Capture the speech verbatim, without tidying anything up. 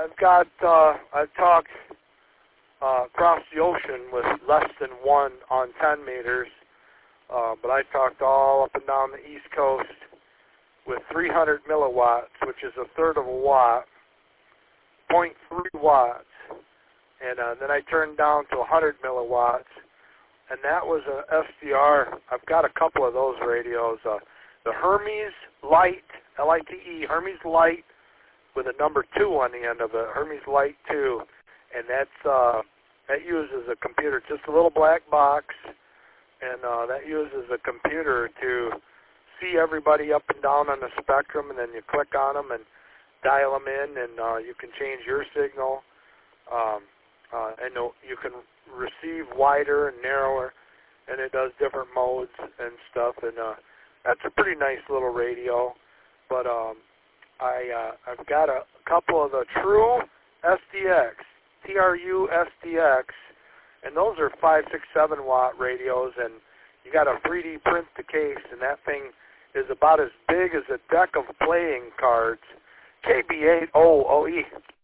I've got, uh, I've talked uh, across the ocean with less than one on ten meters, uh, but I talked all up and down the East Coast with three hundred milliwatts, which is a third of a watt, zero point three watts, and uh, then I turned down to one hundred milliwatts, and that was an S D R. I've got a couple of those radios. Uh, the Hermes Light, L I T E, Hermes Light, with a number two on the end of it, Hermes Light two, and that's uh, that uses a computer, just a little black box, and uh, that uses a computer to see everybody up and down on the spectrum, and then you click on them and dial them in, and uh, you can change your signal, um, uh, and you can receive wider and narrower, and it does different modes and stuff, and uh, that's a pretty nice little radio. But um, I, uh, I've got a, a couple of the True S D X, T R U S D X, and those are five, six, seven watt radios, and you got to three D print the case, and that thing is about as big as a deck of playing cards. K B eight O O E.